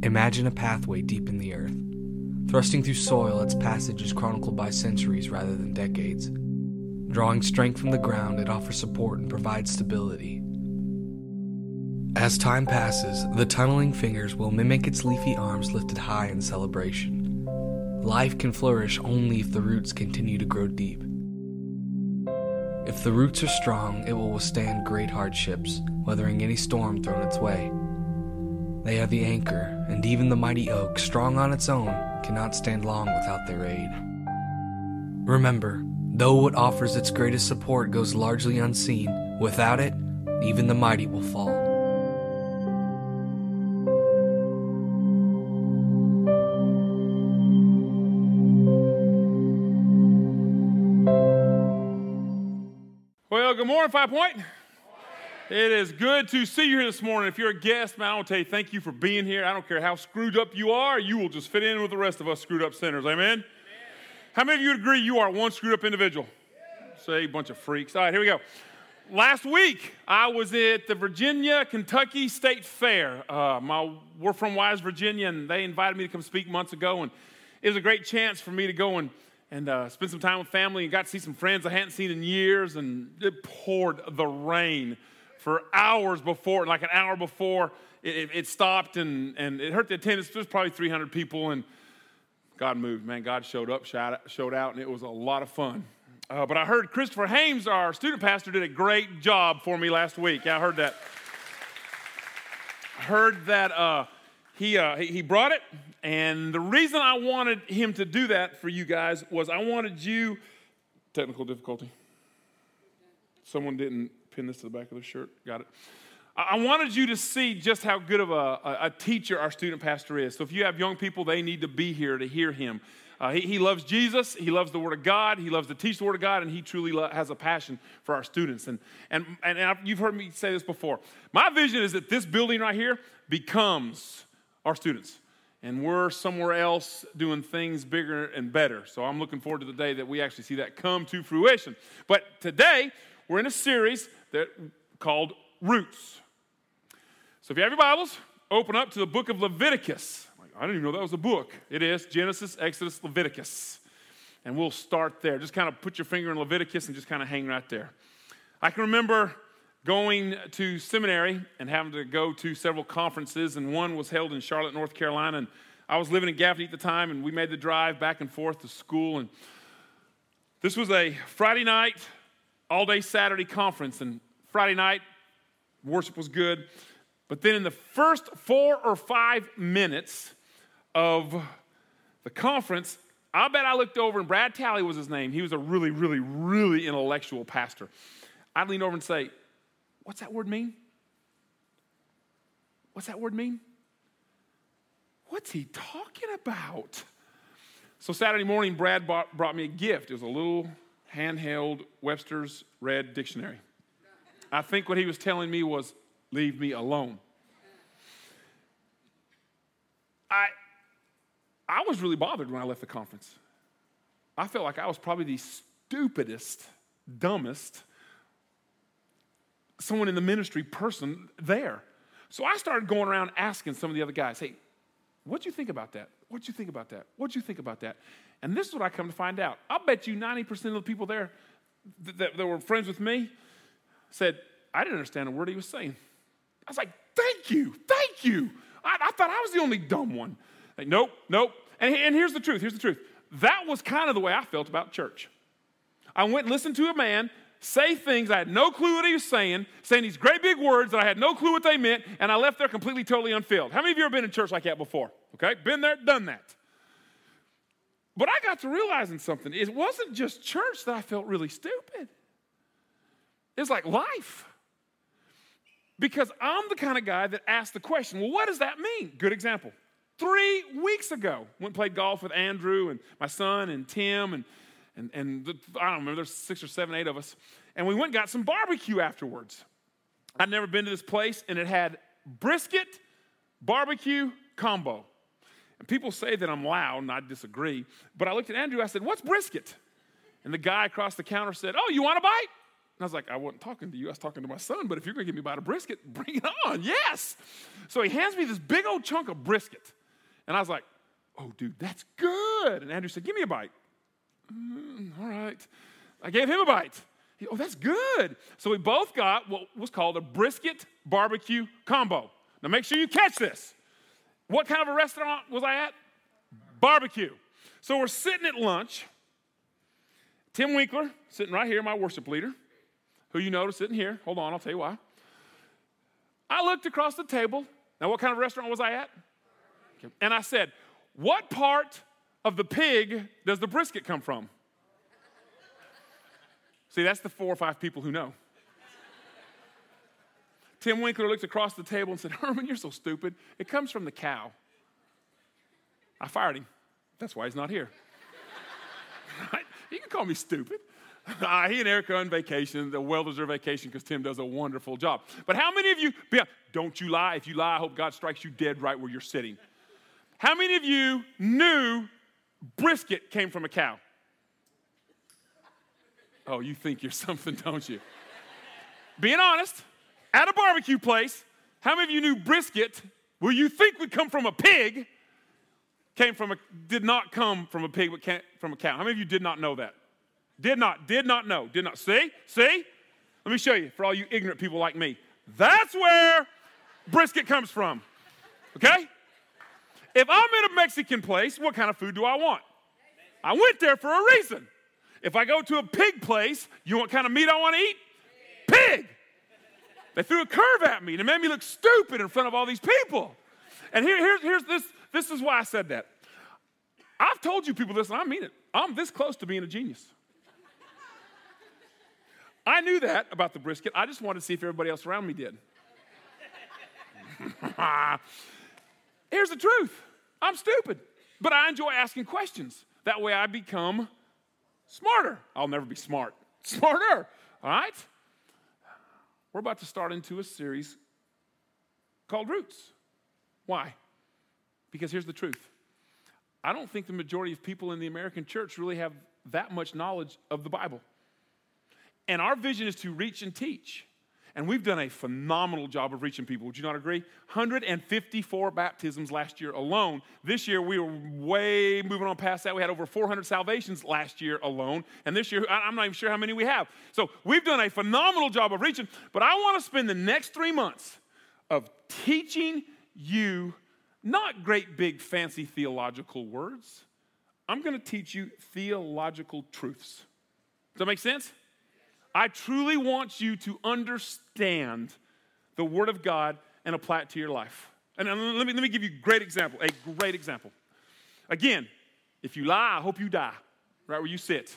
Imagine a pathway deep in the earth. Thrusting through soil, its passage is chronicled by centuries rather than decades. Drawing strength from the ground, it offers support and provides stability. As time passes, the tunneling fingers will mimic its leafy arms lifted high in celebration. Life can flourish only if the roots continue to grow deep. If the roots are strong, it will withstand great hardships, weathering any storm thrown its way. They are the anchor, and even the mighty oak, strong on its own, cannot stand long without their aid. Remember, though what offers its greatest support goes largely unseen, without it, even the mighty will fall. Well, good morning, 5 Point. It is good to see you here this morning. If you're a guest, man, I want to tell you thank you for being here. I don't care how screwed up you are, you will just fit in with the rest of us screwed up sinners. Amen? Amen. How many of you would agree you are one screwed up individual? Yeah. Say a bunch of freaks. All right, here we go. Last week, I was at the Virginia-Kentucky State Fair. We're from Wise, Virginia, and they invited me to come speak months ago, and it was a great chance for me to go and spend some time with family and got to see some friends I hadn't seen in years, and it poured the rain for hours before, like an hour before it stopped, and it hurt the attendance. There was probably 300 people, and God moved, man. God showed up, showed out, and it was a lot of fun. But I heard Christopher Hames, our student pastor, did a great job for me last week. Yeah, I heard that. He brought it, and the reason I wanted him to do that for you guys was I wanted you, technical difficulty. Someone didn't pin this to the back of their shirt. Got it. I wanted you to see just how good of a teacher our student pastor is. So if you have young people, they need to be here to hear him. He loves Jesus. He loves the Word of God. He loves to teach the Word of God, and he truly has a passion for our students. And you've heard me say this before. My vision is that this building right here becomes our students. And we're somewhere else doing things bigger and better. So I'm looking forward to the day that we actually see that come to fruition. But today, we're in a series called Roots. So if you have your Bibles, open up to the book of Leviticus. I didn't even know that was a book. It is Genesis, Exodus, Leviticus. And we'll start there. Just kind of put your finger in Leviticus and just kind of hang right there. I can remember going to seminary and having to go to several conferences, and one was held in Charlotte, North Carolina, and I was living in Gaffney at the time, and we made the drive back and forth to school, and this was a Friday night, all-day Saturday conference, and Friday night, worship was good, but then in the first 4 or 5 minutes of the conference, I bet I looked over, and Brad Talley was his name. He was a really, really, really intellectual pastor. I'd lean over and say, "What's that word mean? What's that word mean? What's he talking about?" So Saturday morning, Brad brought me a gift. It was a little handheld Webster's Red Dictionary. I think what he was telling me was, leave me alone. I was really bothered when I left the conference. I felt like I was probably the stupidest, dumbest someone in the ministry person there. So I started going around asking some of the other guys, hey, what'd you think about that? What'd you think about that? What'd you think about that? And this is what I come to find out. I'll bet you 90% of the people there that were friends with me said, I didn't understand a word he was saying. I was like, thank you. I thought I was the only dumb one. Like, nope. And here's the truth. That was kind of the way I felt about church. I went and listened to a man say things I had no clue what he was saying these great big words that I had no clue what they meant, and I left there completely, totally unfilled. How many of you have been in church like that before? Okay, been there, done that. But I got to realizing something. It wasn't just church that I felt really stupid. It's like life. Because I'm the kind of guy that asks the question, well, what does that mean? Good example. 3 weeks ago, went and played golf with Andrew and my son and Tim and I don't remember, there's 6 or 7, 8 of us. And we went and got some barbecue afterwards. I'd never been to this place, and it had brisket, barbecue combo. And people say that I'm loud, and I disagree. But I looked at Andrew, I said, what's brisket? And the guy across the counter said, oh, you want a bite? I was like, I wasn't talking to you. I was talking to my son. But if you're going to give me a bite of brisket, bring it on. Yes. So he hands me this big old chunk of brisket. And I was like, oh, dude, that's good. And Andrew said, give me a bite. All right. I gave him a bite. Oh, that's good. So we both got what was called a brisket barbecue combo. Now make sure you catch this. What kind of a restaurant was I at? Barbecue. So we're sitting at lunch. Tim Winkler, sitting right here, my worship leader, who you notice sitting here. Hold on, I'll tell you why. I looked across the table. Now, what kind of restaurant was I at? Okay. And I said, what part of the pig does the brisket come from? See, that's the 4 or 5 people who know. Tim Winkler looked across the table and said, Herman, you're so stupid. It comes from the cow. I fired him. That's why he's not here. Right? You can call me stupid. He and Erica are on vacation. The welders are on vacation because Tim does a wonderful job. But how many of you, don't you lie. If you lie, I hope God strikes you dead right where you're sitting. How many of you knew brisket came from a cow? Oh, you think you're something, don't you? Being honest, at a barbecue place, how many of you knew brisket, where you think would come from a pig, did not come from a pig, but came from a cow? How many of you did not know that? Did not know. See? Let me show you, for all you ignorant people like me. That's where brisket comes from, okay? If I'm in a Mexican place, what kind of food do I want? I went there for a reason. If I go to a pig place, you know what kind of meat I want to eat? Pig. They threw a curve at me and it made me look stupid in front of all these people. And here's this. This is why I said that. I've told you people this, and I mean it. I'm this close to being a genius. I knew that about the brisket. I just wanted to see if everybody else around me did. Here's the truth. I'm stupid, but I enjoy asking questions. That way I become smarter. I'll never be smart. Smarter, all right? We're about to start into a series called Roots. Why? Because here's the truth. I don't think the majority of people in the American church really have that much knowledge of the Bible. And our vision is to reach and teach. And we've done a phenomenal job of reaching people. Would you not agree? 154 baptisms last year alone. This year, we were way moving on past that. We had over 400 salvations last year alone. And this year, I'm not even sure how many we have. So we've done a phenomenal job of reaching. But I want to spend the next 3 months of teaching you not great, big, fancy theological words. I'm going to teach you theological truths. Does that make sense? I truly want you to understand the Word of God and apply it to your life. And let me give you a great example. Again, if you lie, I hope you die, right where you sit.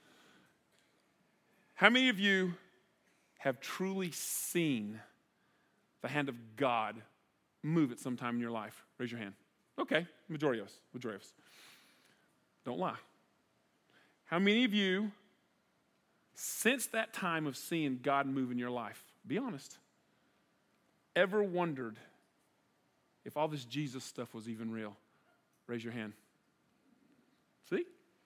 How many of you have truly seen the hand of God move at some time in your life? Raise your hand. Okay, majority of us. Don't lie. How many of you, since that time of seeing God move in your life, be honest, ever wondered if all this Jesus stuff was even real? Raise your hand. See?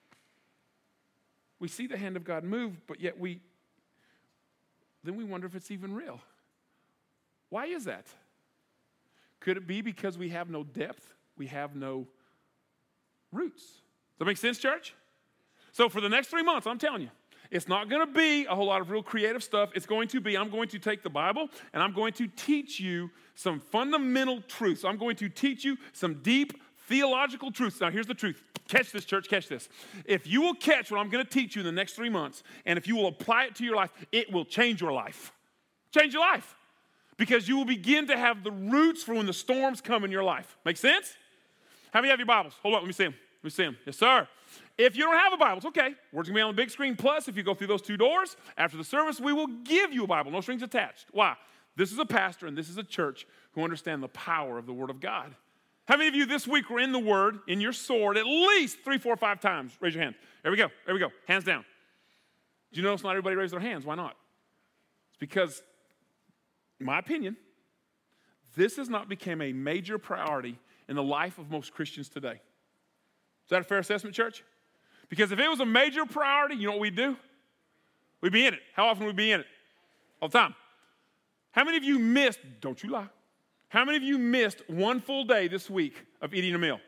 We see the hand of God move, but yet then we wonder if it's even real. Why is that? Could it be because we have no depth? We have no roots. Does that make sense, church? So for the next 3 months, I'm telling you, it's not going to be a whole lot of real creative stuff. It's going to be, I'm going to take the Bible and I'm going to teach you some fundamental truths. I'm going to teach you some deep theological truths. Now, here's the truth. Catch this, church, catch this. If you will catch what I'm going to teach you in the next 3 months, and if you will apply it to your life, it will change your life. Change your life. Because you will begin to have the roots for when the storms come in your life. Make sense? How many have your Bibles? Hold on, let me see them. Yes, sir. If you don't have a Bible, it's okay. We're going to be on the big screen. Plus, if you go through those 2 doors, after the service, we will give you a Bible. No strings attached. Why? This is a pastor and this is a church who understand the power of the Word of God. How many of you this week were in the Word, in your sword, at least 3, 4, 5 times? Raise your hand. There we go. Hands down. Do you notice not everybody raised their hands? Why not? It's because, in my opinion, this has not become a major priority in the life of most Christians today. Is that a fair assessment, church? Because if it was a major priority, you know what we'd do? We'd be in it. How often would we be in it? All the time. How many of you missed, don't you lie, how many of you missed one full day this week of eating a meal?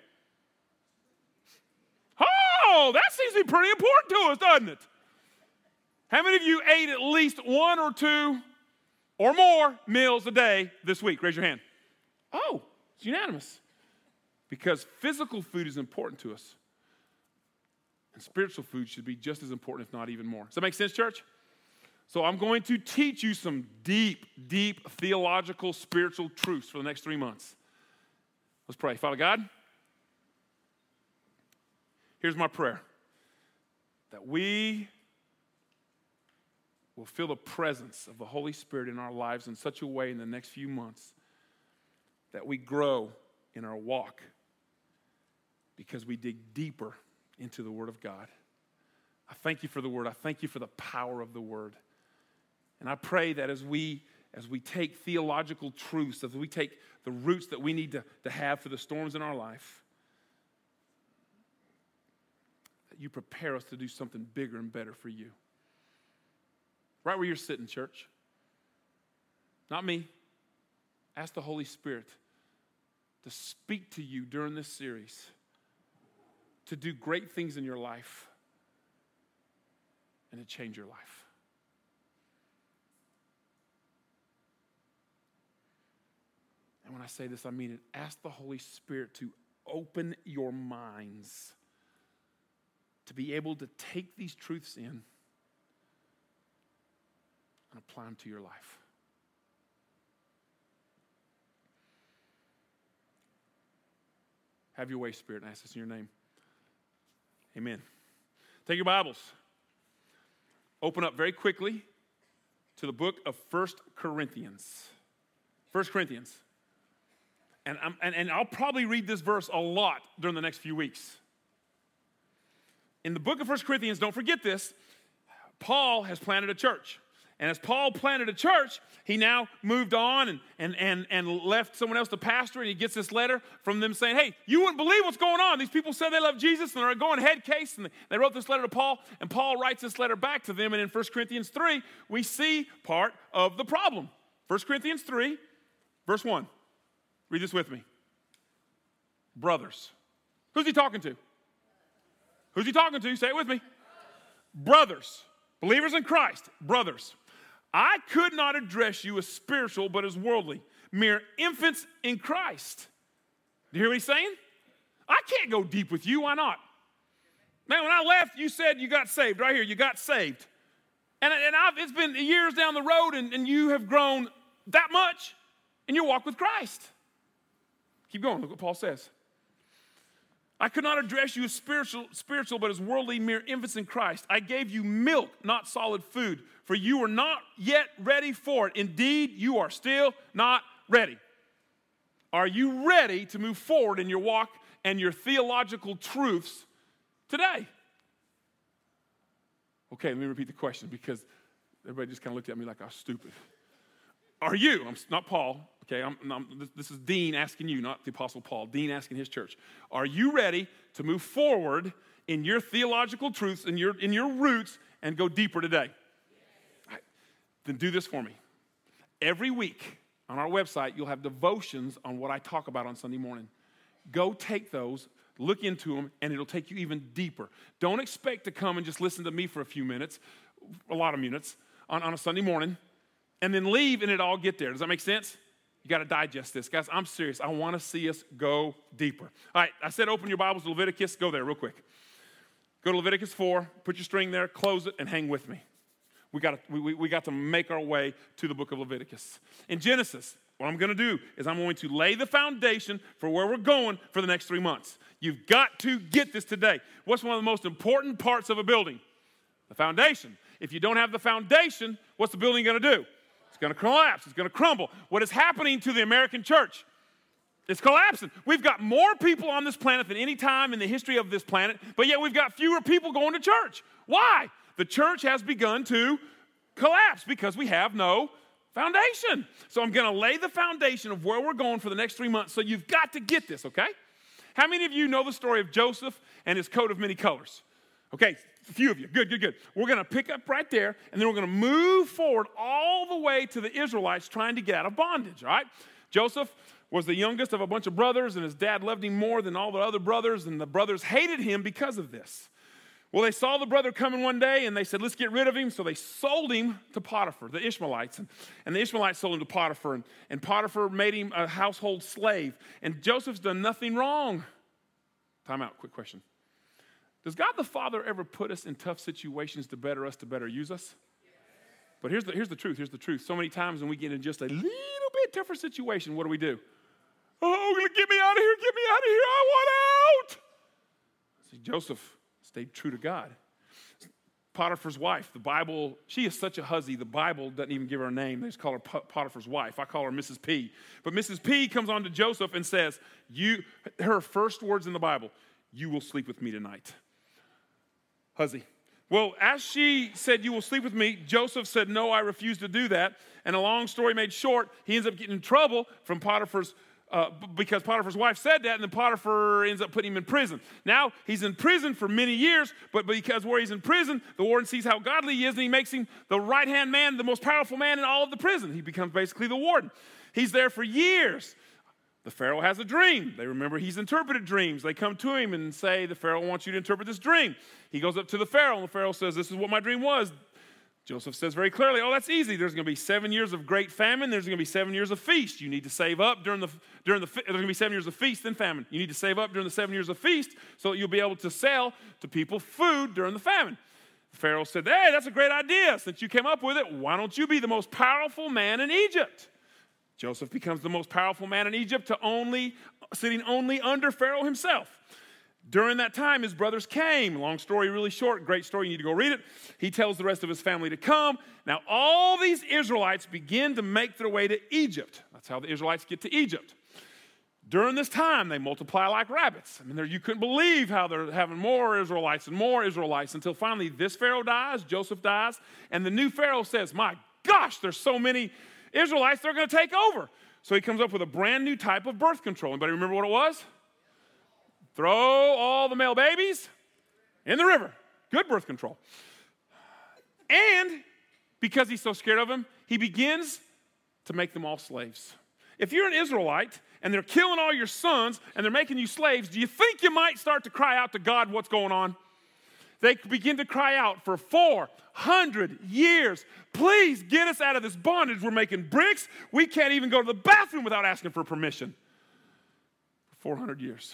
Oh, that seems to be pretty important to us, doesn't it? How many of you ate at least one or two or more meals a day this week? Raise your hand. Oh, it's unanimous. Because physical food is important to us. And spiritual food should be just as important, if not even more. Does that make sense, church? So I'm going to teach you some deep, deep theological, spiritual truths for the next 3 months. Let's pray. Father God, here's my prayer. That we will feel the presence of the Holy Spirit in our lives in such a way in the next few months that we grow in our walk because we dig deeper into the Word of God. I thank you for the Word. I thank you for the power of the Word. And I pray that as we take theological truths, as we take the roots that we need to have for the storms in our life, that you prepare us to do something bigger and better for you. Right where you're sitting, church. Not me. Ask the Holy Spirit to speak to you during this series, to do great things in your life, and to change your life. And when I say this, I mean it. Ask the Holy Spirit to open your minds to be able to take these truths in and apply them to your life. Have your way, Spirit, and I ask this in your name. Amen. Take your Bibles. Open up very quickly to the book of 1 Corinthians. 1 Corinthians. And I'll probably read this verse a lot during the next few weeks. In the book of 1 Corinthians, don't forget this, Paul has planted a church. And as Paul planted a church, he now moved on and left someone else to pastor, and he gets this letter from them saying, hey, you wouldn't believe what's going on. These people said they love Jesus, and they're going head case, and they wrote this letter to Paul, and Paul writes this letter back to them, and in 1 Corinthians 3, we see part of the problem. 1 Corinthians 3, verse 1. Read this with me. Brothers. Who's he talking to? Who's he talking to? Say it with me. Brothers. Believers in Christ. Brothers. I could not address you as spiritual, but as worldly. Mere infants in Christ. Do you hear what he's saying? I can't go deep with you. Why not? Man, when I left, you said you got saved. Right here, you got saved. And it's been years down the road, and you have grown that much in your walk with Christ. Keep going. Look what Paul says. I could not address you as spiritual, but as worldly, mere infants in Christ. I gave you milk, not solid food, for you were not yet ready for it. Indeed, you are still not ready. Are you ready to move forward in your walk and your theological truths today? Okay, let me repeat the question because everybody just kind of looked at me like I was stupid. Are you? I'm not Paul. Okay, this is Dean asking you, not the Apostle Paul. Dean asking his church. Are you ready to move forward in your theological truths, in your roots, and go deeper today? Right. Then do this for me. Every week on our website, you'll have devotions on what I talk about on Sunday morning. Go take those, look into them, and it'll take you even deeper. Don't expect to come and just listen to me for a lot of minutes, on a Sunday morning, and then leave and it all get there. Does that make sense? You got to digest this. Guys, I'm serious. I want to see us go deeper. All right, I said open your Bibles to Leviticus. Go there real quick. Go to Leviticus 4, put your string there, close it, and hang with me. We got to make our way to the book of Leviticus. In Genesis, what I'm going to do is I'm going to lay the foundation for where we're going for the next 3 months. You've got to get this today. What's one of the most important parts of a building? The foundation. If you don't have the foundation, what's the building going to do? It's going to collapse. It's going to crumble. What is happening to the American church? It's collapsing. We've got more people on this planet than any time in the history of this planet, but yet we've got fewer people going to church. Why? The church has begun to collapse because we have no foundation. So I'm going to lay the foundation of where we're going for the next 3 months, so you've got to get this, okay? How many of you know the story of Joseph and his coat of many colors? Okay, a few of you. Good. We're going to pick up right there, and then we're going to move forward all the way to the Israelites trying to get out of bondage, all right? Joseph was the youngest of a bunch of brothers, and his dad loved him more than all the other brothers, and the brothers hated him because of this. Well, they saw the brother coming one day, and they said, let's get rid of him. So they sold him to Potiphar, the Ishmaelites. And the Ishmaelites sold him to Potiphar, and Potiphar made him a household slave. And Joseph's done nothing wrong. Time out, quick question. Does God the Father ever put us in tough situations to better us, to better use us? But here's the truth. So many times when we get in just a little bit tougher situation, what do? Oh, get me out of here, I want out. See, Joseph stayed true to God. Potiphar's wife, the Bible, she is such a hussy, the Bible doesn't even give her a name. They just call her Potiphar's wife. I call her Mrs. P. But Mrs. P comes on to Joseph and says, her first words in the Bible, you will sleep with me tonight. Hussy. Well, as she said, you will sleep with me, Joseph said, no, I refuse to do that. And a long story made short, he ends up getting in trouble from Potiphar's because Potiphar's wife said that, and then Potiphar ends up putting him in prison. Now, he's in prison for many years, but because where he's in prison, the warden sees how godly he is, and he makes him the right-hand man, the most powerful man in all of the prison. He becomes basically the warden. He's there for years. The Pharaoh has a dream. They remember he's interpreted dreams. They come to him and say, the Pharaoh wants you to interpret this dream. He goes up to the Pharaoh, and the Pharaoh says, this is what my dream was. Joseph says very clearly, oh, that's easy. There's going to be 7 years of great famine. There's going to be 7 years of feast. You need to save up there's going to be 7 years of feast and famine. You need to save up during the 7 years of feast so that you'll be able to sell to people food during the famine. The Pharaoh said, hey, that's a great idea. Since you came up with it, why don't you be the most powerful man in Egypt? Joseph becomes the most powerful man in Egypt, sitting only under Pharaoh himself. During that time, his brothers came. Long story, really short, great story. You need to go read it. He tells the rest of his family to come. Now, all these Israelites begin to make their way to Egypt. That's how the Israelites get to Egypt. During this time, they multiply like rabbits. I mean, you couldn't believe how they're having more Israelites until finally this Pharaoh dies, Joseph dies, and the new Pharaoh says, my gosh, there's so many Israelites, they're going to take over. So he comes up with a brand new type of birth control. Anybody remember what it was? Throw all the male babies in the river. Good birth control. And because he's so scared of them, he begins to make them all slaves. If you're an Israelite and they're killing all your sons and they're making you slaves, do you think you might start to cry out to God what's going on? They begin to cry out for 400 years. Please get us out of this bondage. We're making bricks. We can't even go to the bathroom without asking for permission. For 400 years.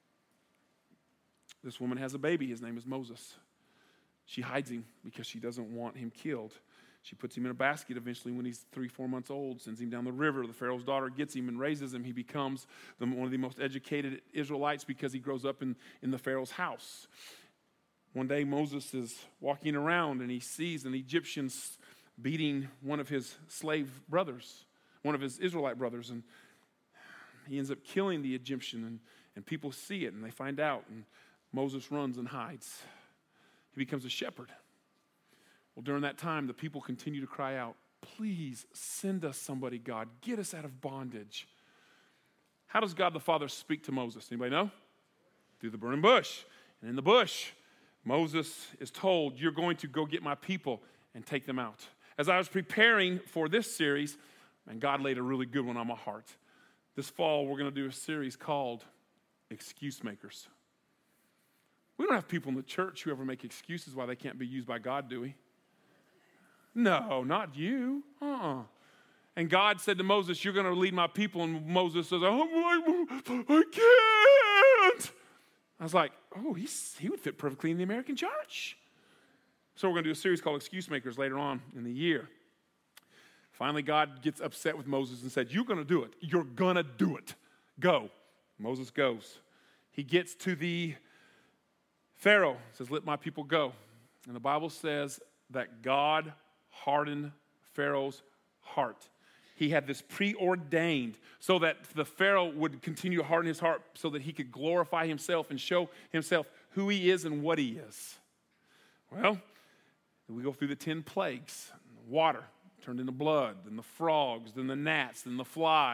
This woman has a baby. His name is Moses. She hides him because she doesn't want him killed. She puts him in a basket eventually when he's 3-4 months old, sends him down the river. The Pharaoh's daughter gets him and raises him. He becomes one of the most educated Israelites because he grows up in the Pharaoh's house. One day Moses is walking around and he sees an Egyptian beating one of his slave brothers, one of his Israelite brothers, and he ends up killing the Egyptian, and people see it and they find out, and Moses runs and hides. He becomes a shepherd. Well, during that time, the people continue to cry out, please send us somebody, God. Get us out of bondage. How does God the Father speak to Moses? Anybody know? Through the burning bush. And in the bush, Moses is told, you're going to go get my people and take them out. As I was preparing for this series, and God laid a really good one on my heart. This fall, we're going to do a series called Excuse Makers. We don't have people in the church who ever make excuses why they can't be used by God, do we? No, not you. And God said to Moses, you're going to lead my people. And Moses says, I can't. I was like, oh, he would fit perfectly in the American church. So we're going to do a series called Excuse Makers later on in the year. Finally, God gets upset with Moses and said, you're going to do it. You're going to do it. Go. Moses goes. He gets to the Pharaoh, says, let my people go. And the Bible says that God hardened Pharaoh's heart. He had this preordained so that the Pharaoh would continue to harden his heart so that he could glorify himself and show himself who he is and what he is. Well, we go through the 10 plagues. Water turned into blood, then the frogs, then the gnats, then the flies.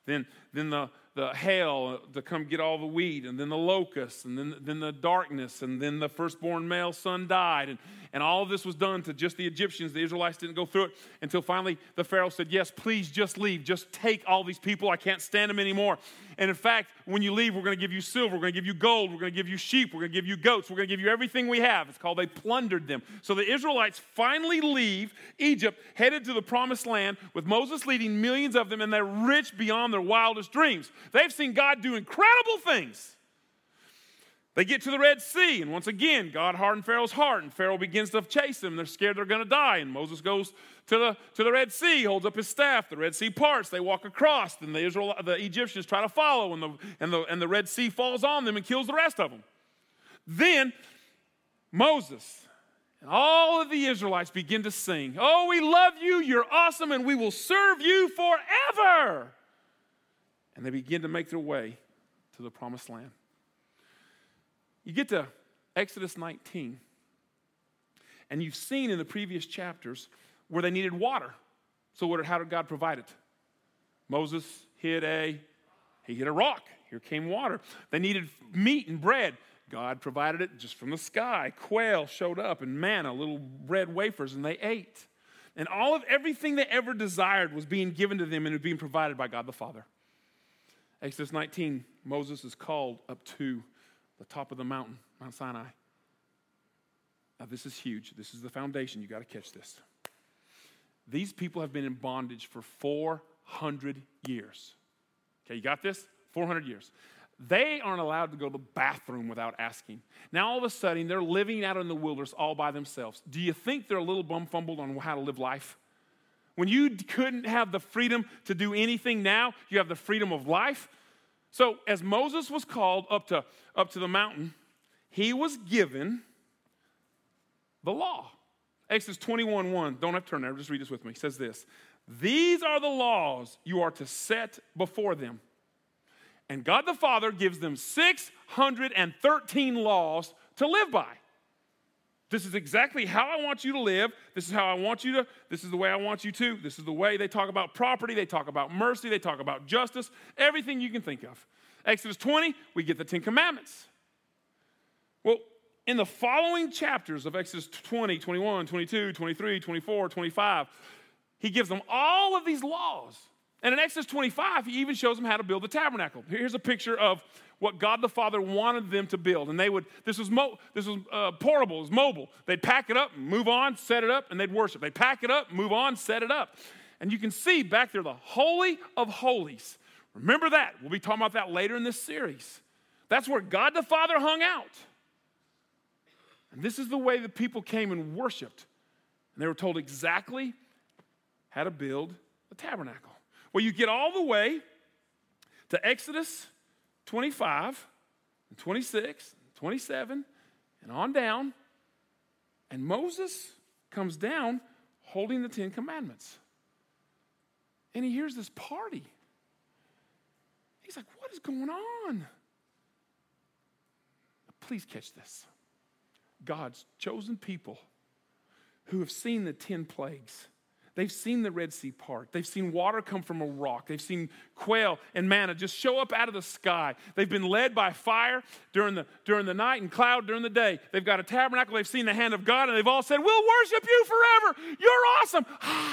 then the hail to come get all the wheat, and then the locusts, and then the darkness, and then the firstborn male son died. And all of this was done to just the Egyptians. The Israelites didn't go through it until finally the Pharaoh said, yes, please just leave. Just take all these people. I can't stand them anymore. And in fact, when you leave, we're going to give you silver. We're going to give you gold. We're going to give you sheep. We're going to give you goats. We're going to give you everything we have. It's called they plundered them. So the Israelites finally leave Egypt, headed to the promised land with Moses leading millions of them, and they're rich beyond their wildest dreams. They've seen God do incredible things. They get to the Red Sea, and once again, God hardened Pharaoh's heart, and Pharaoh begins to chase them. They're scared they're going to die, and Moses goes to the Red Sea, holds up his staff. The Red Sea parts. They walk across, and the Egyptians try to follow, and the Red Sea falls on them and kills the rest of them. Then Moses and all of the Israelites begin to sing, oh, we love you, you're awesome, and we will serve you forever. And they begin to make their way to the promised land. You get to Exodus 19, and you've seen in the previous chapters where they needed water. So how did God provide it? Moses hit a rock. Here came water. They needed meat and bread. God provided it just from the sky. Quail showed up, and manna, little bread wafers, and they ate. And everything they ever desired was being given to them and being provided by God the Father. Exodus 19, Moses is called up to the top of the mountain, Mount Sinai. Now this is huge. This is the foundation. You got to catch this. These people have been in bondage for 400 years. Okay, you got this? 400 years. They aren't allowed to go to the bathroom without asking. Now all of a sudden, they're living out in the wilderness all by themselves. Do you think they're a little bum-fumbled on how to live life? When you couldn't have the freedom to do anything, now you have the freedom of life. So as Moses was called up to the mountain, he was given the law. Exodus 21:1, don't have to turn there, just read this with me. It says this, these are the laws you are to set before them. And God the Father gives them 613 laws to live by. This is exactly how I want you to live. This is how I want you to, this is the way I want you to. This is the way they talk about property. They talk about mercy. They talk about justice. Everything you can think of. Exodus 20, we get the 10 Commandments. Well, in the following chapters of Exodus 20, 21, 22, 23, 24, 25, he gives them all of these laws. And in Exodus 25, he even shows them how to build the tabernacle. Here's a picture of what God the Father wanted them to build. And this was portable, it was mobile. They'd pack it up, move on, set it up, and they'd worship. They'd pack it up, move on, set it up. And you can see back there the Holy of Holies. Remember that. We'll be talking about that later in this series. That's where God the Father hung out. And this is the way the people came and worshiped. And they were told exactly how to build the tabernacle. Well, you get all the way to Exodus 25, and 26, 27, and on down. And Moses comes down holding the 10 Commandments. And he hears this party. He's like, what is going on? Please catch this. God's chosen people who have seen the 10 plagues. They've seen the Red Sea part. They've seen water come from a rock. They've seen quail and manna just show up out of the sky. They've been led by fire during the night and cloud during the day. They've got a tabernacle. They've seen the hand of God, and they've all said, we'll worship you forever. You're awesome.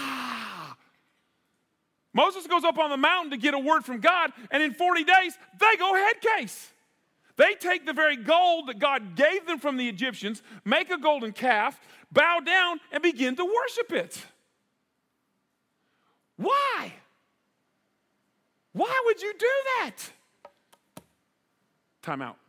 Moses goes up on the mountain to get a word from God, and in 40 days, they go head case. They take the very gold that God gave them from the Egyptians, make a golden calf, bow down, and begin to worship it. Why? Why would you do that? Time out.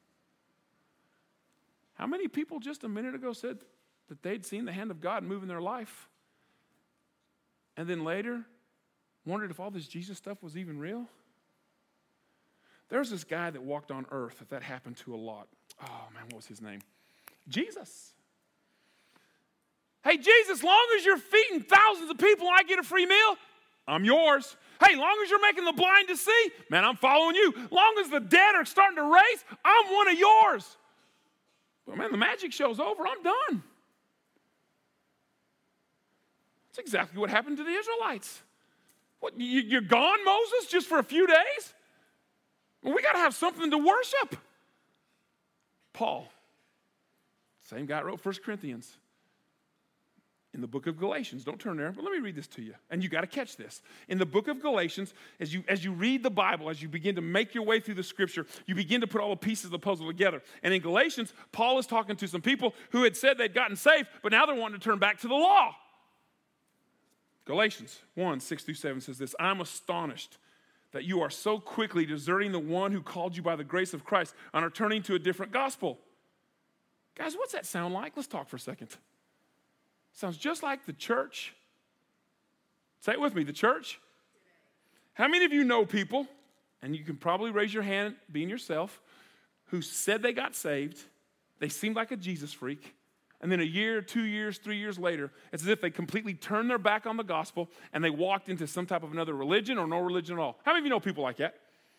How many people just a minute ago said that they'd seen the hand of God move in their life, and then later wondered if all this Jesus stuff was even real? There's this guy that walked on earth that happened to a lot. Oh, man, what was his name? Jesus. Hey, Jesus, long as you're feeding thousands of people and I get a free meal, I'm yours. Hey, long as you're making the blind to see, man, I'm following you. Long as the dead are starting to raise, I'm one of yours. But, man, the magic show's over. I'm done. That's exactly what happened to the Israelites. What, you're gone, Moses, just for a few days? Well, we got to have something to worship. Paul, same guy wrote 1 Corinthians. In the book of Galatians, don't turn there, but let me read this to you. And you got to catch this. In the book of Galatians, as you read the Bible, as you begin to make your way through the scripture, you begin to put all the pieces of the puzzle together. And in Galatians, Paul is talking to some people who had said they'd gotten saved, but now they're wanting to turn back to the law. Galatians 1, 6 through 7 says this, I'm astonished that you are so quickly deserting the one who called you by the grace of Christ and are turning to a different gospel. Guys, what's that sound like? Let's talk for a second. Sounds just like the church. Say it with me, the church. How many of you know people, and you can probably raise your hand being yourself, who said they got saved, they seemed like a Jesus freak, and then a year, 2 years, 3 years later, it's as if they completely turned their back on the gospel and they walked into some type of another religion or no religion at all. How many of you know people like that?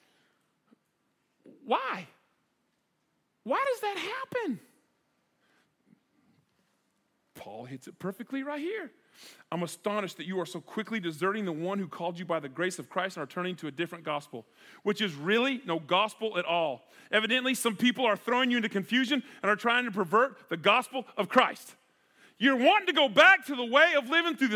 Why? Why does that happen? Paul hits it perfectly right here. I'm astonished that you are so quickly deserting the one who called you by the grace of Christ and are turning to a different gospel, which is really no gospel at all. Evidently, some people are throwing you into confusion and are trying to pervert the gospel of Christ. You're wanting to go back to the way of living through the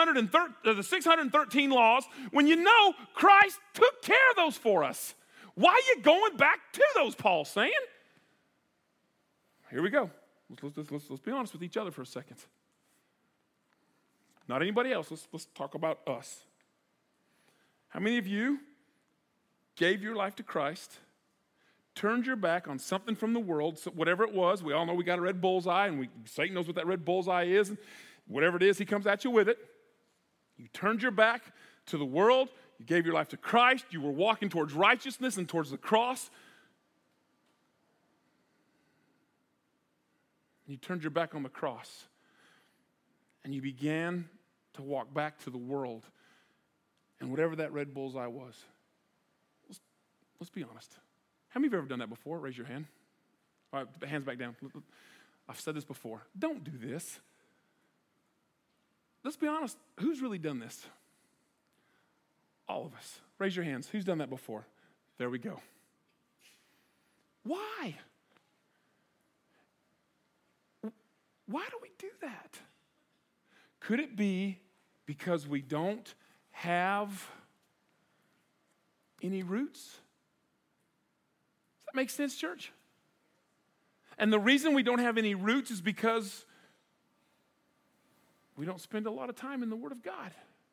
613 laws when you know Christ took care of those for us. Why are you going back to those, Paul's saying? Here we go. Let's be honest with each other for a second. Not anybody else. Let's talk about us. How many of you gave your life to Christ, turned your back on something from the world, so whatever it was? We all know we got a red bullseye, and Satan knows what that red bullseye is. And whatever it is, he comes at you with it. You turned your back to the world. You gave your life to Christ. You were walking towards righteousness and towards the cross. You turned your back on the cross, and you began to walk back to the world. And whatever that red bullseye was, let's be honest. How many of you have ever done that before? Raise your hand. All right, hands back down. I've said this before. Don't do this. Let's be honest. Who's really done this? All of us. Raise your hands. Who's done that before? There we go. Why? Why do we do that? Could it be because we don't have any roots? Does that make sense, church? And the reason we don't have any roots is because we don't spend a lot of time in the Word of God.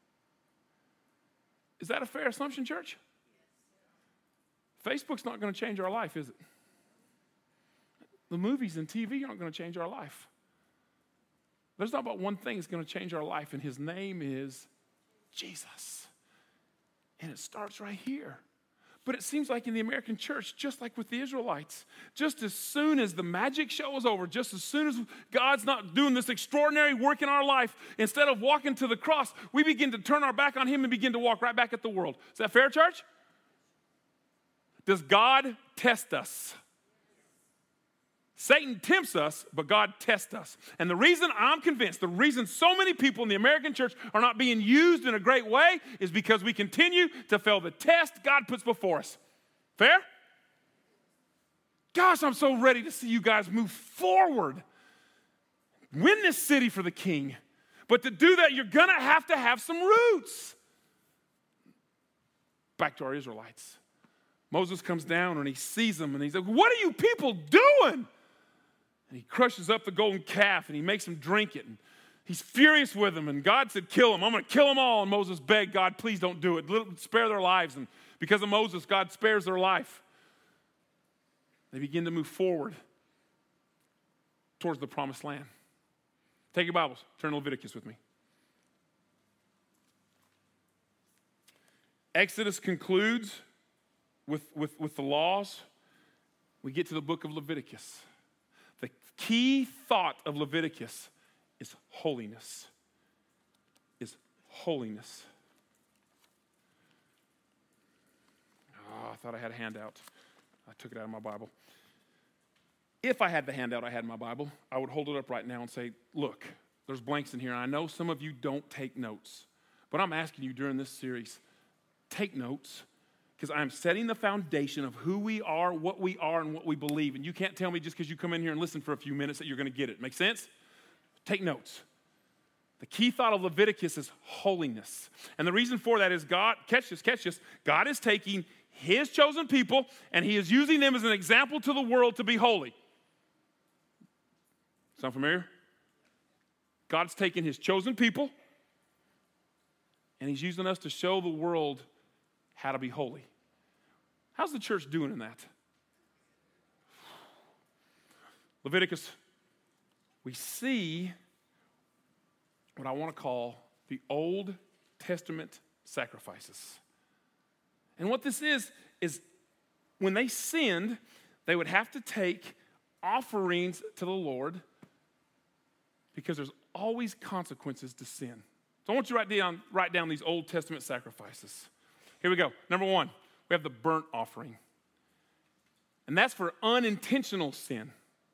Is that a fair assumption, church? Facebook's not going to change our life, is it? The movies and TV aren't going to change our life. There's not about one thing that's going to change our life, and his name is Jesus. And it starts right here. But it seems like in the American church, just like with the Israelites, just as soon as the magic show is over, just as soon as God's not doing this extraordinary work in our life, instead of walking to the cross, we begin to turn our back on him and begin to walk right back at the world. Is that fair, church? Does God test us? Satan tempts us, but God tests us. And the reason I'm convinced, the reason so many people in the American church are not being used in a great way is because we continue to fail the test God puts before us. Fair? Gosh, I'm so ready to see you guys move forward. Win this city for the King. But to do that, you're going to have some roots. Back to our Israelites. Moses comes down and he sees them and he's like, what are you people doing? And he crushes up the golden calf and he makes them drink it. And he's furious with them. And God said, kill them. I'm going to kill them all. And Moses begged God, please don't do it. Spare their lives. And because of Moses, God spares their life. They begin to move forward towards the promised land. Take your Bibles. Turn to Leviticus with me. Exodus concludes with the laws. We get to the book of Leviticus. The key thought of Leviticus is holiness. Oh, I thought I had a handout. I took it out of my Bible. If I had the handout I had in my Bible, I would hold it up right now and say, look, there's blanks in here. And I know some of you don't take notes. But I'm asking you during this series, take notes, because I'm setting the foundation of who we are, and what we believe. And you can't tell me just because you come in here and listen for a few minutes that you're going to get it. Make sense? Take notes. The key thought of Leviticus is holiness. And the reason for that is God, catch this, God is taking his chosen people and he is using them as an example to the world to be holy. Sound familiar? God's taking his chosen people and he's using us to show the world how to be holy. How's the church doing in that? Leviticus, we see what I want to call the Old Testament sacrifices. And what this is when they sinned, they would have to take offerings to the Lord because there's always consequences to sin. So I want you to write down these Old Testament sacrifices. Here we go. Number 1, we have the burnt offering. And that's for unintentional sin.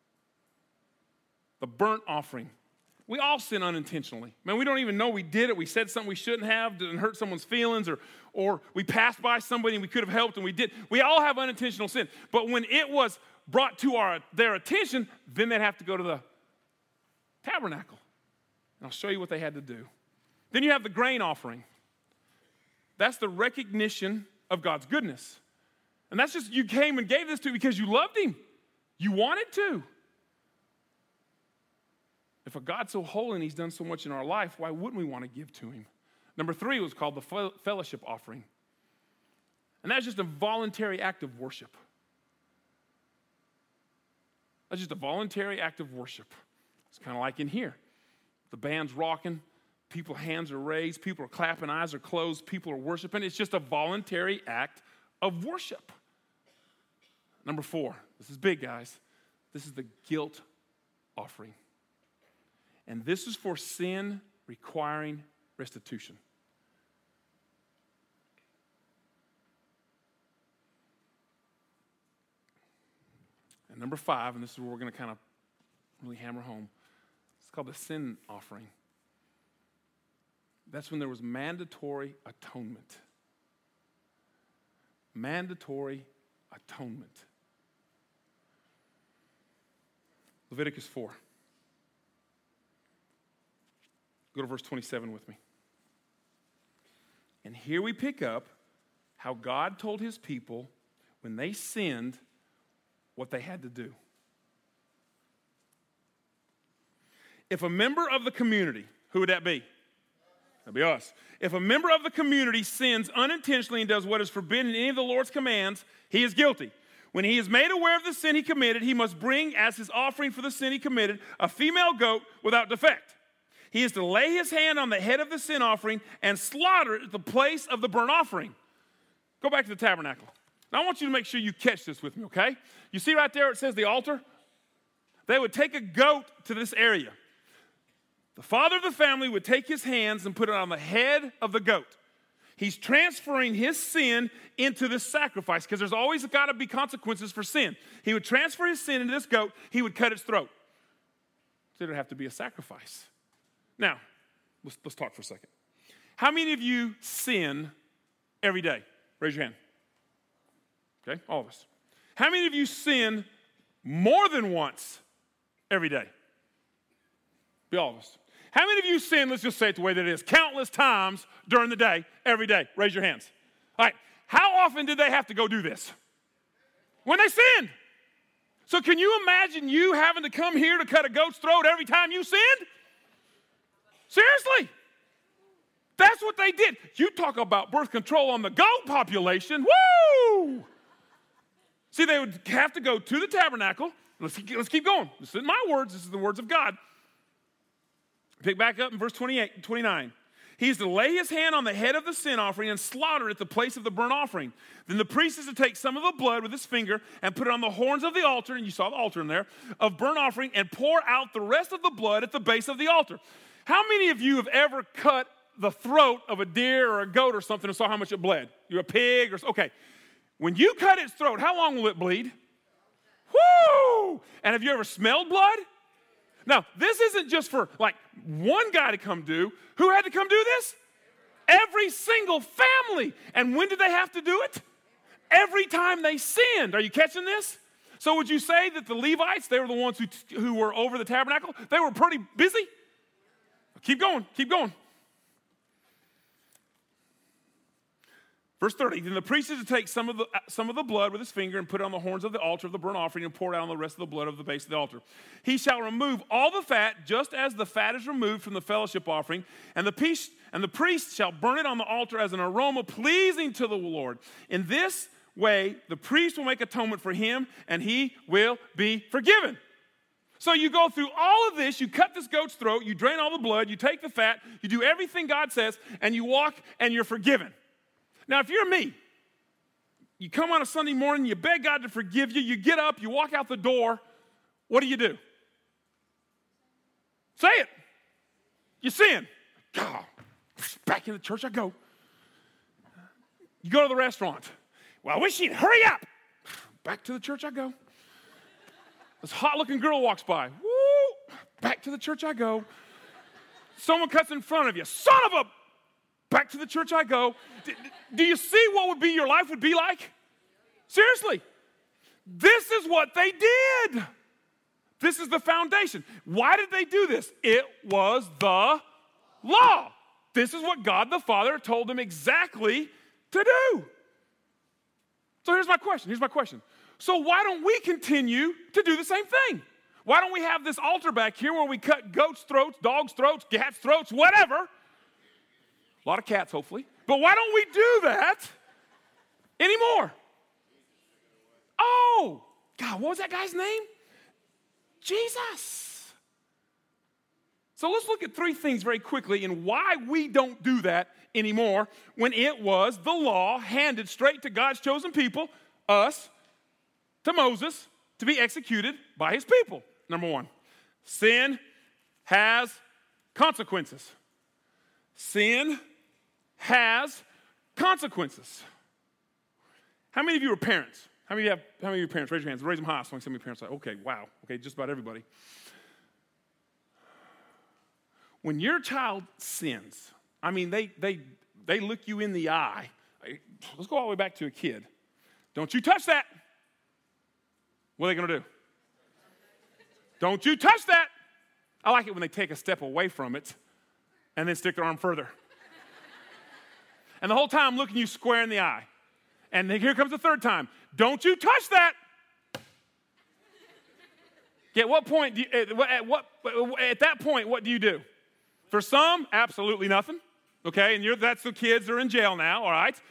The burnt offering. We all sin unintentionally. Man, we don't even know we did it. We said something we shouldn't have, didn't hurt someone's feelings, or we passed by somebody and we could have helped and we did. We all have unintentional sin. But when it was brought to their attention, then they'd have to go to the tabernacle. And I'll show you what they had to do. Then you have the grain offering. That's the recognition of God's goodness. And that's just, you came and gave this to because you loved him. You wanted to. If a God's so holy and he's done so much in our life, why wouldn't we want to give to him? Number 3 was called the fellowship offering. And that's just a voluntary act of worship. That's just a voluntary act of worship. It's kind of like in here. The band's rocking, people's hands are raised, people are clapping, eyes are closed, people are worshiping. It's just a voluntary act of worship. Number 4, this is big, guys. This is the guilt offering. And this is for sin requiring restitution. And number 5, and this is where we're going to kind of really hammer home, it's called the sin offering. That's when there was mandatory atonement. Mandatory atonement. Leviticus 4. Go to verse 27 with me. And here we pick up how God told his people when they sinned what they had to do. If a member of the community, who would that be? That'd be us. If a member of the community sins unintentionally and does what is forbidden in any of the Lord's commands, he is guilty. When he is made aware of the sin he committed, he must bring as his offering for the sin he committed a female goat without defect. He is to lay his hand on the head of the sin offering and slaughter it at the place of the burnt offering. Go back to the tabernacle. Now I want you to make sure you catch this with me, okay? You see right there it says the altar? They would take a goat to this area. The father of the family would take his hands and put it on the head of the goat. He's transferring his sin into this sacrifice because there's always got to be consequences for sin. He would transfer his sin into this goat. He would cut its throat. So there'd have to be a sacrifice. Now, let's talk for a second. How many of you sin every day? Raise your hand. Okay, all of us. How many of you sin more than once every day? Be all of us. How many of you sin, let's just say it the way that it is, countless times during the day, every day? Raise your hands. All right, how often did they have to go do this? When they sinned. So can you imagine you having to come here to cut a goat's throat every time you sinned? Seriously. That's what they did. You talk about birth control on the goat population. Woo! See, they would have to go to the tabernacle. Let's keep going. This isn't my words. This is the words of God. Pick back up in verse 28, 29. He is to lay his hand on the head of the sin offering and slaughter it at the place of the burnt offering. Then the priest is to take some of the blood with his finger and put it on the horns of the altar, and you saw the altar in there, of burnt offering, and pour out the rest of the blood at the base of the altar. How many of you have ever cut the throat of a deer or a goat or something and saw how much it bled? You're a pig or okay. When you cut its throat, how long will it bleed? Woo! And have you ever smelled blood? Now, this isn't just for like one guy to come do. Who had to come do this? Every single family. And when did they have to do it? Every time they sinned. Are you catching this? So would you say that the Levites, they were the ones who were over the tabernacle? They were pretty busy? Keep going, keep going. Verse 30, then the priest is to take some of the blood with his finger and put it on the horns of the altar of the burnt offering and pour it out on the rest of the blood of the base of the altar. He shall remove all the fat, just as the fat is removed from the fellowship offering, and the priest shall burn it on the altar as an aroma pleasing to the Lord. In this way, the priest will make atonement for him, and he will be forgiven. So you go through all of this, you cut this goat's throat, you drain all the blood, you take the fat, you do everything God says, and you walk and you're forgiven. Now, if you're me, you come on a Sunday morning, you beg God to forgive you, you get up, you walk out the door, what do? Say it. You sin. God, back in the church I go. You go to the restaurant. Well, I wish you'd hurry up. Back to the church I go. This hot-looking girl walks by. Woo! Back to the church I go. Someone cuts in front of you. Son of a... Back to the church I go. Do you see what your life would be like? Seriously. This is what they did. This is the foundation. Why did they do this? It was the law. This is what God the Father told them exactly to do. So here's my question. So why don't we continue to do the same thing? Why don't we have this altar back here where we cut goats' throats, dogs' throats, cats' throats, whatever? A lot of cats, hopefully. But why don't we do that anymore? Oh, God, what was that guy's name? Jesus. So let's look at three things very quickly and why we don't do that anymore when it was the law handed straight to God's chosen people, us, to Moses, to be executed by his people. Number one, sin has consequences. Sin has consequences. How many of you are parents? How many of your parents? Raise your hands. Raise them high so I can see how many parents are. Okay, wow. Okay, just about everybody. When your child sins, I mean, they look you in the eye. Let's go all the way back to a kid. Don't you touch that. What are they going to do? Don't you touch that. I like it when they take a step away from it and then stick their arm further. And the whole time looking you square in the eye. And then here comes the third time. Don't you touch that. At what point, at that point, what do you do? For some, absolutely nothing. Okay, and that's the kids that are in jail now, all right?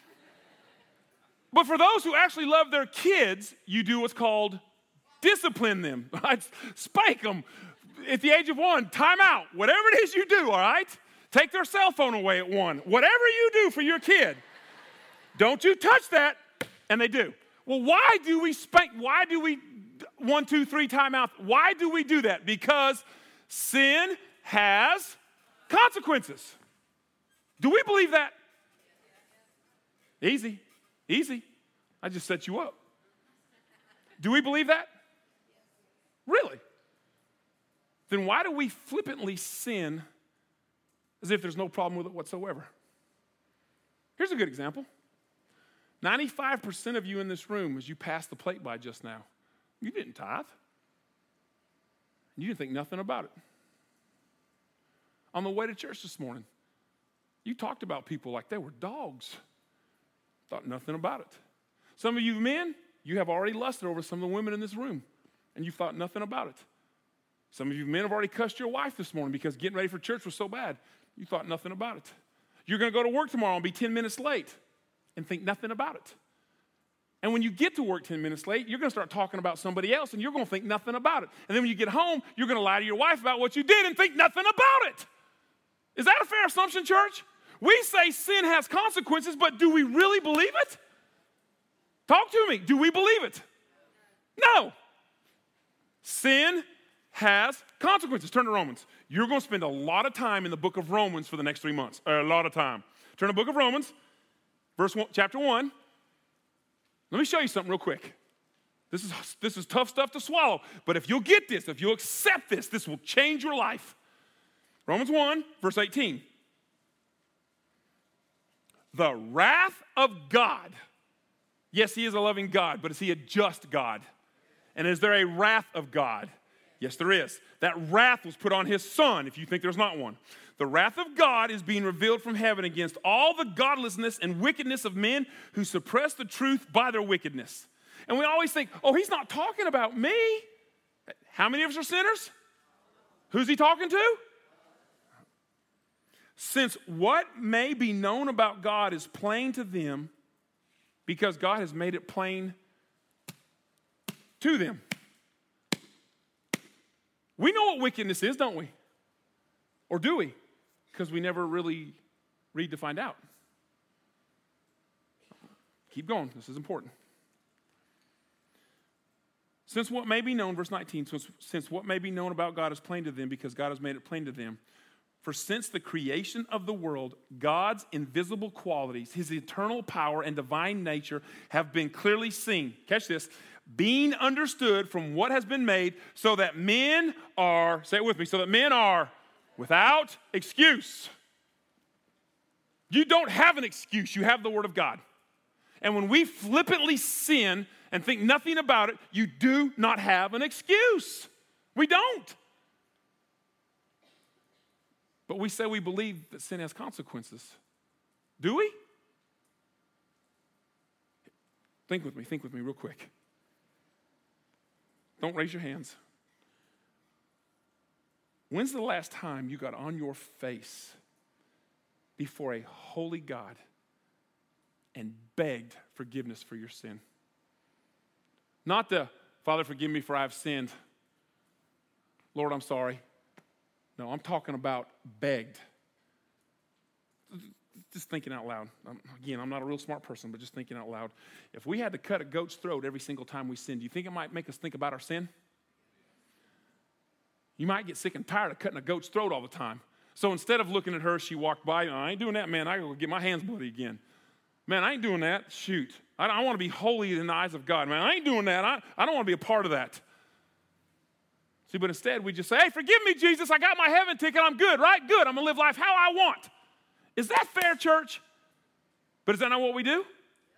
But for those who actually love their kids, you do what's called discipline them, right? Spike them. At the age of 1, time out. Whatever it is you do, all right? Take their cell phone away at 1. Whatever you do for your kid, don't you touch that, and they do. Well, why do we spank? Why do we 1, 2, 3 time out? Why do we do that? Because sin has consequences. Do we believe that? Easy. I just set you up. Do we believe that? Really? Then why do we flippantly sin as if there's no problem with it whatsoever? Here's a good example. 95% of you in this room, as you passed the plate by just now, you didn't tithe. You didn't think nothing about it. On the way to church this morning, you talked about people like they were dogs. Thought nothing about it. Some of you men, you have already lusted over some of the women in this room, and you thought nothing about it. Some of you men have already cussed your wife this morning because getting ready for church was so bad. You thought nothing about it. You're going to go to work tomorrow and be 10 minutes late and think nothing about it. And when you get to work 10 minutes late, you're going to start talking about somebody else, and you're going to think nothing about it. And then when you get home, you're going to lie to your wife about what you did and think nothing about it. Is that a fair assumption, church? We say sin has consequences, but do we really believe it? Talk to me. Do we believe it? No. Sin has consequences. Turn to Romans. You're going to spend a lot of time in the book of Romans for the next 3 months. A lot of time. Turn to the book of Romans, chapter 1. Let me show you something real quick. This is tough stuff to swallow, but if you'll get this, if you'll accept this, this will change your life. Romans 1, verse 18. the wrath of God. Yes, he is a loving God, but is he a just God? And is there a wrath of God? Yes, there is. That wrath was put on his son, if you think there's not one. The wrath of God is being revealed from heaven against all the godlessness and wickedness of men who suppress the truth by their wickedness. And we always think, oh, he's not talking about me. How many of us are sinners? Who's he talking to? Since what may be known about God is plain to them, because God has made it plain to them. We know what wickedness is, don't we? Or do we? Because we never really read to find out. Keep going. This is important. Since what may be known, verse 19, since what may be known about God is plain to them, because God has made it plain to them. For since the creation of the world, God's invisible qualities, his eternal power and divine nature have been clearly seen. Catch this. Being understood from what has been made, so that men are, say it with me, so that men are without excuse. You don't have an excuse. You have the Word of God. And when we flippantly sin and think nothing about it, you do not have an excuse. We don't. But we say we believe that sin has consequences. Do we? Think with me real quick. Don't raise your hands. When's the last time you got on your face before a holy God and begged forgiveness for your sin? Not the, Father, forgive me for I have sinned. Lord, I'm sorry. No, I'm talking about begged. Just thinking out loud. Again, I'm not a real smart person, but just thinking out loud. If we had to cut a goat's throat every single time we sin, do you think it might make us think about our sin? You might get sick and tired of cutting a goat's throat all the time. So instead of looking at her, she walked by, I ain't doing that, man. I go get my hands bloody again. Man, I ain't doing that. Shoot. I want to be holy in the eyes of God. Man, I ain't doing that. I don't want to be a part of that. See, but instead we just say, hey, forgive me, Jesus. I got my heaven ticket. I'm good, right? Good. I'm going to live life how I want. Is that fair, church? But is that not what we do?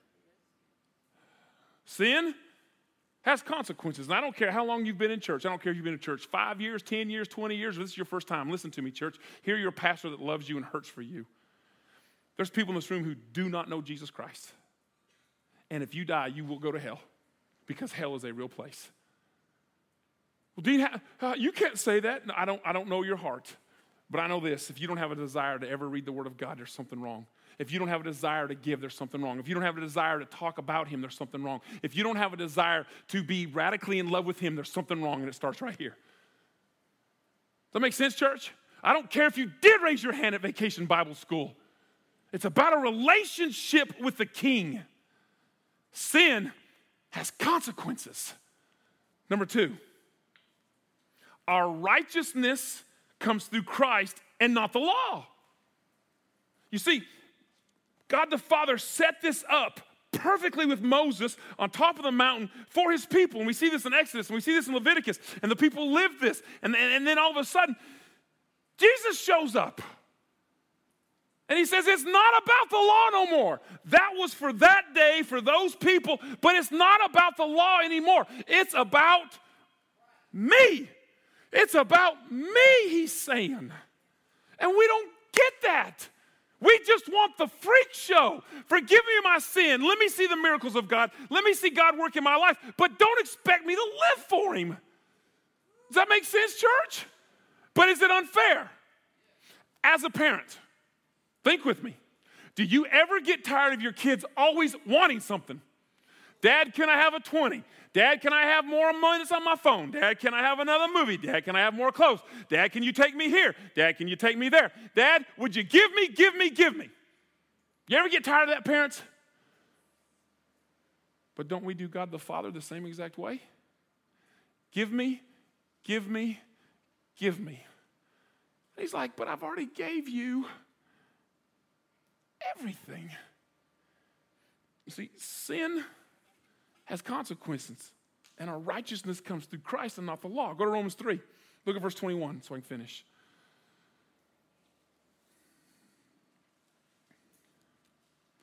Sin has consequences. And I don't care how long you've been in church. I don't care if you've been in church 5 years, 10 years, 20 years, or this is your first time. Listen to me, church. Here you're a pastor that loves you and hurts for you. There's people in this room who do not know Jesus Christ. And if you die, you will go to hell, because hell is a real place. Well, Dean, you can't say that. No, I don't know your heart. But I know this. If you don't have a desire to ever read the Word of God, there's something wrong. If you don't have a desire to give, there's something wrong. If you don't have a desire to talk about Him, there's something wrong. If you don't have a desire to be radically in love with Him, there's something wrong, and it starts right here. Does that make sense, church? I don't care if you did raise your hand at Vacation Bible School. It's about a relationship with the King. Sin has consequences. Number 2, our righteousness comes through Christ and not the law. You see, God the Father set this up perfectly with Moses on top of the mountain for his people. And we see this in Exodus, and we see this in Leviticus, and the people lived this. And then all of a sudden, Jesus shows up. And he says, it's not about the law no more. That was for that day, for those people, but it's not about the law anymore. It's about me. It's about me, he's saying. And we don't get that. We just want the freak show. Forgive me my sin. Let me see the miracles of God. Let me see God work in my life. But don't expect me to live for him. Does that make sense, church? But is it unfair? As a parent, think with me. Do you ever get tired of your kids always wanting something? Dad, can I have a 20? Dad, can I have more minutes on my phone? Dad, can I have another movie? Dad, can I have more clothes? Dad, can you take me here? Dad, can you take me there? Dad, would you give me? You ever get tired of that, parents? But don't we do God the Father the same exact way? Give me. He's like, but I've already gave you everything. You see, sin has consequences, and our righteousness comes through Christ and not the law. Go to Romans 3. Look at verse 21 so I can finish.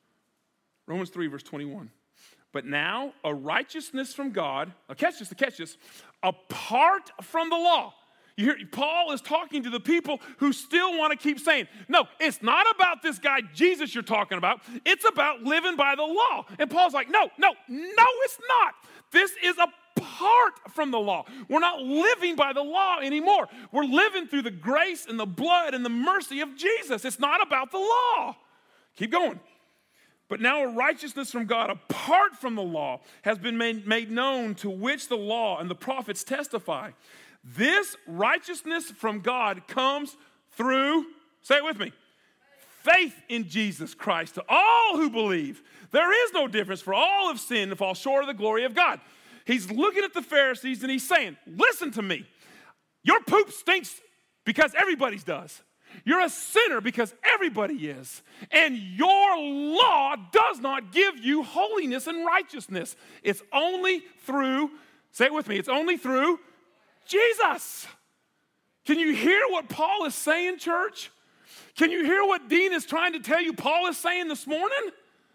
Romans 3, verse 21. But now a righteousness from God, catch this, apart from the law. You hear, Paul is talking to the people who still want to keep saying, no, it's not about this guy Jesus you're talking about. It's about living by the law. And Paul's like, no, it's not. This is apart from the law. We're not living by the law anymore. We're living through the grace and the blood and the mercy of Jesus. It's not about the law. Keep going. But now a righteousness from God apart from the law has been made known, to which the law and the prophets testify. This righteousness from God comes through, say it with me, faith in Jesus Christ to all who believe. There is no difference, for all have sinned and fall short of the glory of God. He's looking at the Pharisees and he's saying, listen to me. Your poop stinks because everybody's does. You're a sinner because everybody is. And your law does not give you holiness and righteousness. It's only through, say it with me, it's only through Jesus. Can you hear what Paul is saying, church? Can you hear what Dean is trying to tell you Paul is saying this morning?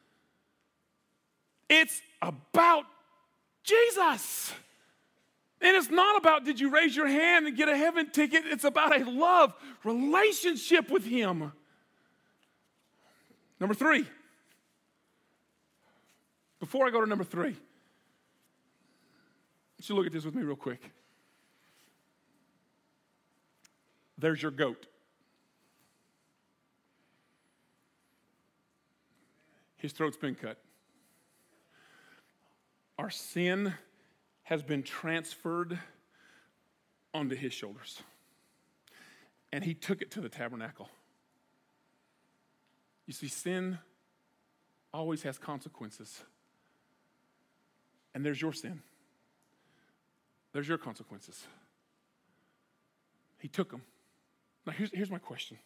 It's about Jesus. And it's not about did you raise your hand and get a heaven ticket. It's about a love relationship with him. Number 3. Before I go to number 3, you look at this with me real quick. There's your goat. His throat's been cut. Our sin has been transferred onto his shoulders. And he took it to the tabernacle. You see, sin always has consequences. And there's your sin. There's your consequences. He took them. Now, here's my question.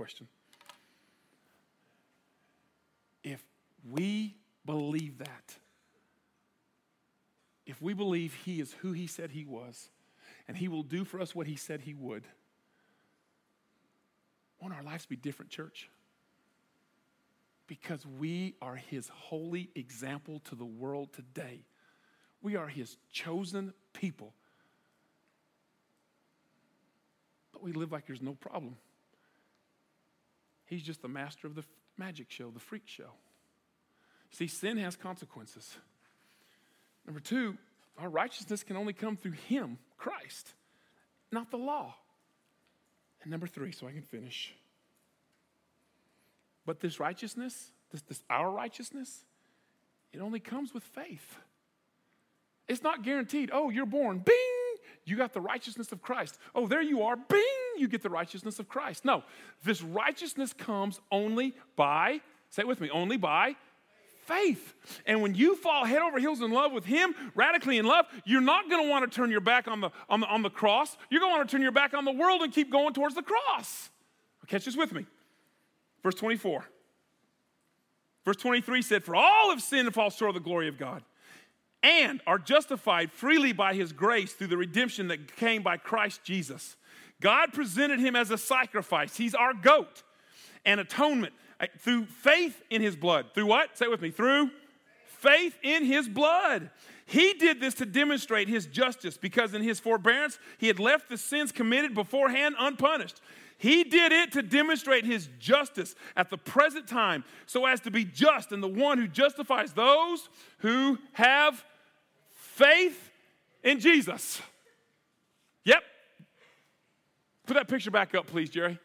If we believe that, if we believe he is who he said he was, and he will do for us what he said he would, won't our lives be different, church? Because we are his holy example to the world today. We are his chosen people. But we live like there's no problem. He's just the master of the magic show, the freak show. See, sin has consequences. Number 2, our righteousness can only come through him, Christ, not the law. And number 3, so I can finish. But this righteousness, our righteousness, it only comes with faith. It's not guaranteed. Oh, you're born, bing, you got the righteousness of Christ. Oh, there you are, bing, you get the righteousness of Christ. No, this righteousness comes only by, say it with me, only by faith. And when you fall head over heels in love with him, radically in love, you're not going to want to turn your back on the cross. You're going to want to turn your back on the world and keep going towards the cross. Catch this with me. Verse 24. Verse 23 said, for all have sinned and fall short of the glory of God, and are justified freely by his grace through the redemption that came by Christ Jesus. God presented him as a sacrifice. He's our goat. And atonement through faith in his blood. Through what? Say it with me. Through faith in his blood. He did this to demonstrate his justice, because in his forbearance he had left the sins committed beforehand unpunished. He did it to demonstrate his justice at the present time, so as to be just and the one who justifies those who have faith in Jesus. Yep. Put that picture back up, please, Jerry.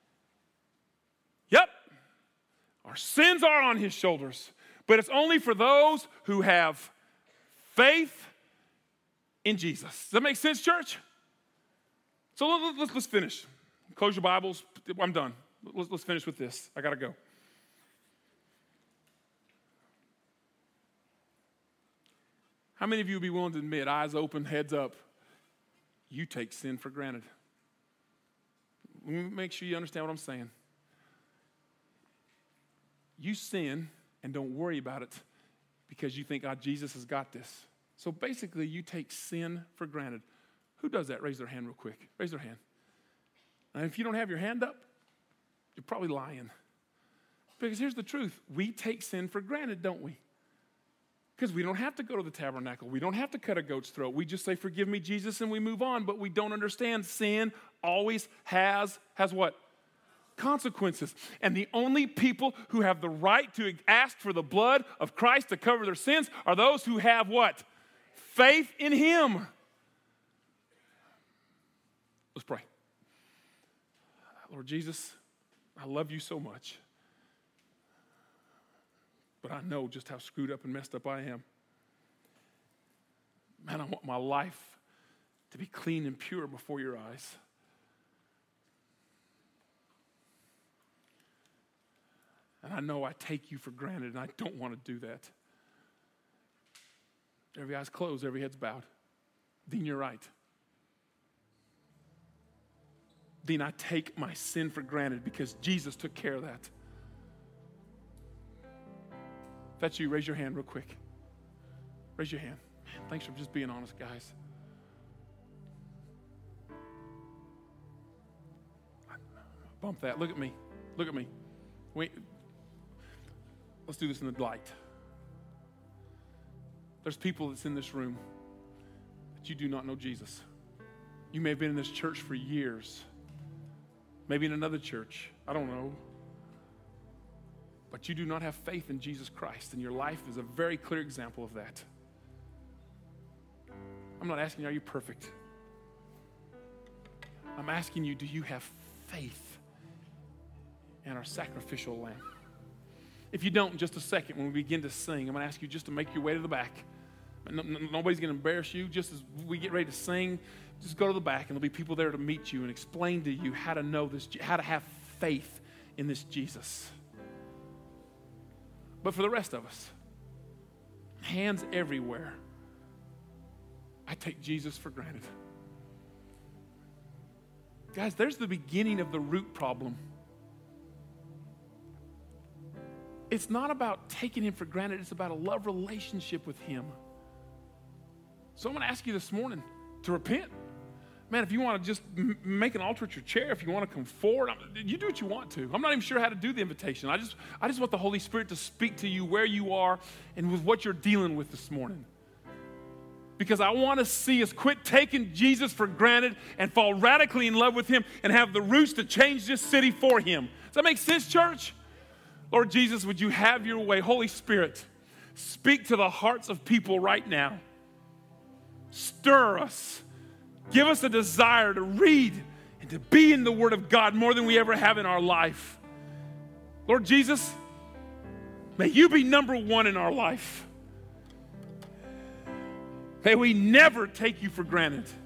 Yep. Our sins are on his shoulders, but it's only for those who have faith in Jesus. Does that make sense, church? So let's finish. Close your Bibles. I'm done. Let's finish with this. I got to go. How many of you would be willing to admit, eyes open, heads up, you take sin for granted? Let me make sure you understand what I'm saying. You sin and don't worry about it because you think, Jesus has got this. So basically, you take sin for granted. Who does that? Raise their hand real quick. Raise their hand. And if you don't have your hand up, you're probably lying. Because here's the truth. We take sin for granted, don't we? Because we don't have to go to the tabernacle. We don't have to cut a goat's throat. We just say, forgive me, Jesus, and we move on. But we don't understand sin always has what? Consequences. And the only people who have the right to ask for the blood of Christ to cover their sins are those who have what? Faith in him. Let's pray. Lord Jesus, I love you so much. But I know just how screwed up and messed up I am. Man, I want my life to be clean and pure before your eyes. And I know I take you for granted, and I don't want to do that. Every eye's closed, every head's bowed. Dean, you're right. Dean, I take my sin for granted because Jesus took care of that. If that's you, raise your hand real quick. Raise your hand. Man, thanks for just being honest, guys. Bump that. Look at me. Look at me. Wait. Let's do this in the light. There's people that's in this room that you do not know Jesus. You may have been in this church for years. Maybe in another church. I don't know. But you do not have faith in Jesus Christ, and your life is a very clear example of that. I'm not asking you, are you perfect? I'm asking you, do you have faith in our sacrificial lamb? If you don't, in just a second, when we begin to sing, I'm going to ask you just to make your way to the back. Nobody's going to embarrass you. Just as we get ready to sing, just go to the back, and there'll be people there to meet you and explain to you how to know this, how to have faith in this Jesus. But for the rest of us, hands everywhere, I take Jesus for granted. Guys, there's the beginning of the root problem. It's not about taking him for granted. It's about a love relationship with him. So I'm going to ask you this morning to repent. Man, if you want to just make an altar at your chair, if you want to come forward, you do what you want to. I'm not even sure how to do the invitation. I just want the Holy Spirit to speak to you where you are and with what you're dealing with this morning. Because I want to see us quit taking Jesus for granted and fall radically in love with him and have the roots to change this city for him. Does that make sense, church? Lord Jesus, would you have your way? Holy Spirit, speak to the hearts of people right now. Stir us. Give us a desire to read and to be in the Word of God more than we ever have in our life. Lord Jesus, may you be number one in our life. May we never take you for granted.